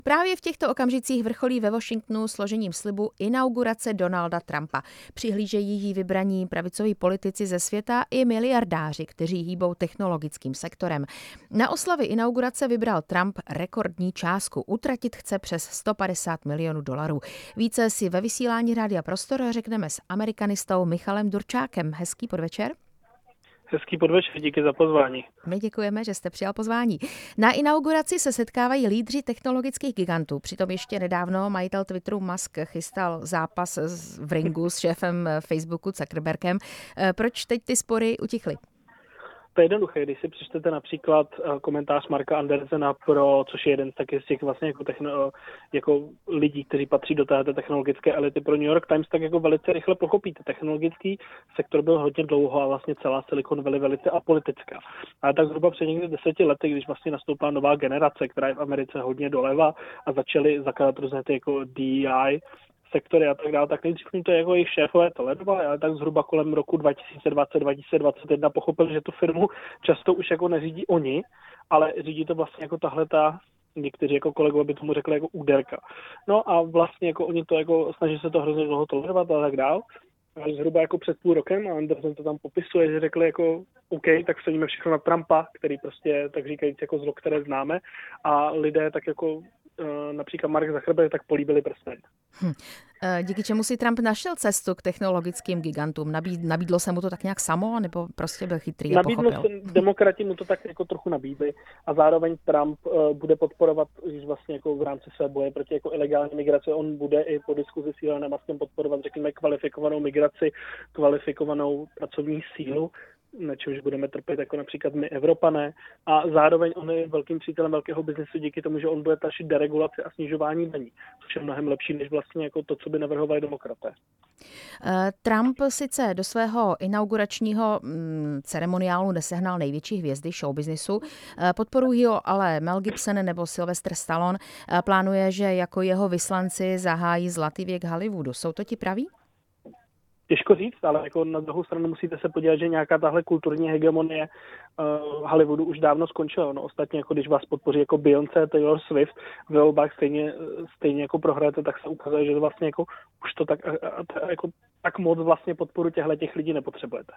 Právě v těchto okamžicích vrcholí ve Washingtonu složením slibu inaugurace Donalda Trumpa. Přihlížejí jí vybraní pravicoví politici ze světa i miliardáři, kteří hýbou technologickým sektorem. Na oslavy inaugurace vybral Trump rekordní částku. Utratit chce přes 150 milionů dolarů. Více si ve vysílání Rádia Prostor řekneme s amerikanistou Michalem Durčákem. Hezký podvečer. Hezký podvečer, díky za pozvání. My děkujeme, že jste přijal pozvání. Na inauguraci se setkávají lídři technologických gigantů. Přitom ještě nedávno majitel Twitteru Musk chystal zápas v ringu s šéfem Facebooku Zuckerbergem. Proč teď ty spory utichly? To je jednoduché, když si přečtete například komentář Marka Andersena což je jeden z těch vlastně jako lidí, kteří patří do této technologické elity pro New York Times, tak jako velice rychle pochopíte. Technologický sektor byl hodně dlouho a vlastně celá Silicon Valley velice apolitická. Ale tak zhruba před někdy 10 lety, když vlastně nastoupila nová generace, která je v Americe hodně doleva a začaly zakládat různé ty jako DEI sektory a tak dále, tak nejdřív to jako jejich šéfové tolerovali, ale tak zhruba kolem roku 2020-2021 pochopili, že tu firmu často už jako neřídí oni, ale řídí to vlastně jako tahleta, někteří jako kolegové by tomu řekli jako úderka. No a vlastně jako oni to jako snaží se to hrozně dlouho tolerovat a tak dále. A zhruba jako před půl rokem, a Anderson to tam popisuje, že řekli jako OK, tak vsadíme všechno na Trumpa, který prostě tak říkajíc jako zlo, které známe, a lidé tak jako například Mark Zuckerberg tak políbili prstem. Díky čemu si Trump našel cestu k technologickým gigantům? Nabídlo se mu to tak nějak samo, nebo prostě byl chytrý a pochopil? Demokrati mu to tak jako trochu nabídli a zároveň Trump bude podporovat, když vlastně jako v rámci své boje proti jako ilegální migraci, on bude i po diskuzi s Elonem Muskem podporovat, řekněme, kvalifikovanou migraci, kvalifikovanou pracovní sílu, na čemž budeme trpět jako například my Evropané, a zároveň on je velkým přítelem velkého biznesu díky tomu, že on bude tlačit deregulaci a snižování daní, což je mnohem lepší než vlastně jako to, co by navrhovali demokraté. Trump sice do svého inauguračního ceremoniálu nesehnal největší hvězdy showbiznisu, podporují ho ale Mel Gibson nebo Sylvester Stallone. Plánuje, že jako jeho vyslanci zahájí zlatý věk Hollywoodu. Jsou to ti praví? Těžko říct, ale jako na druhou stranu musíte se podívat, že nějaká tahle kulturní hegemonie Hollywoodu už dávno skončila. No ostatně, jako když vás podpoří jako Beyoncé, Taylor Swift v volbách stejně jako prohrajete, tak se ukazuje, že vlastně jako už to tak moc vlastně podporu těch lidí nepotřebujete.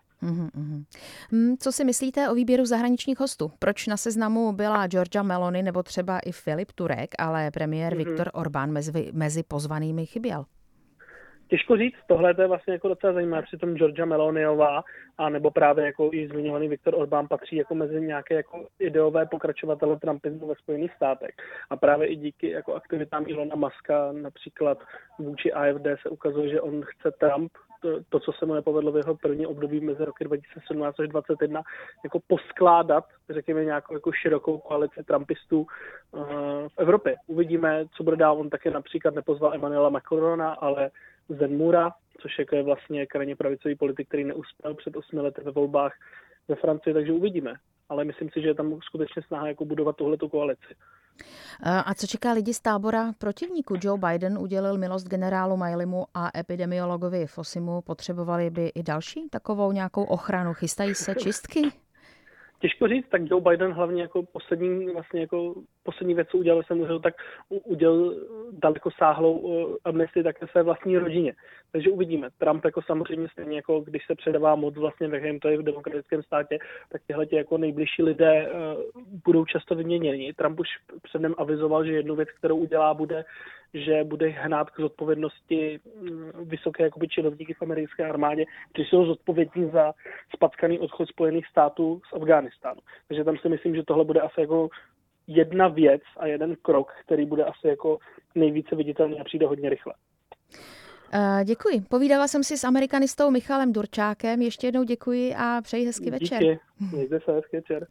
Co si myslíte o výběru zahraničních hostů? Proč na seznamu byla Giorgia Meloni nebo třeba i Filip Turek, ale premiér Viktor Orbán mezi pozvanými chyběl? Těžko říct, tohle je vlastně jako docela zajímavé, přitom Giorgia Meloniová a nebo právě jako i zmiňovaný Viktor Orbán patří jako mezi nějaké jako ideové pokračovatele trumpismu ve Spojených státech. A právě i díky jako aktivitám Elona Muska, například vůči AfD, se ukazuje, že on chce Trump, to, co se mu nepovedlo v jeho první období mezi roky 2017 až 2021, jako poskládat, řekněme, nějakou jako širokou koalici trumpistů v Evropě. Uvidíme, co bude dál. On také například nepozval Emmanuela Macrona, ale Zemmoura, což je vlastně krajně pravicový politik, který neuspěl před 8 lety ve volbách ve Francii, takže uvidíme. Ale myslím si, že je tam skutečně snaha jako budovat tuhletu koalici. A co čeká lidi z tábora protivníků? Joe Biden udělil milost generálu Mileymu a epidemiologovi Faucimu. Potřebovali by i další takovou nějakou ochranu? Chystají se čistky? Těžko říct, tak Joe Biden hlavně jako poslední věc, co udělal, tak udělal dalekosáhlou amnestii také své vlastní rodině. Takže uvidíme. Trump jako samozřejmě stejně jako když se předává moc vlastně ve to je v demokratickém státě, tak tyhle jako nejbližší lidé budou často vyměněni. Trump už předem avizoval, že jednu věc, kterou udělá, že bude hnát k zodpovědnosti vysoké jakoby činovníky v americké armádě, kteří jsou zodpovědní za spackaný odchod Spojených států z Afghánistánu. Takže tam si myslím, že tohle bude asi jako jedna věc a jeden krok, který bude asi jako nejvíce viditelný a přijde hodně rychle. Děkuji. Povídala jsem si s amerikanistou Michalem Durčákem. Ještě jednou děkuji a přeji hezký večer. Díky. Mějte se, hezký večer.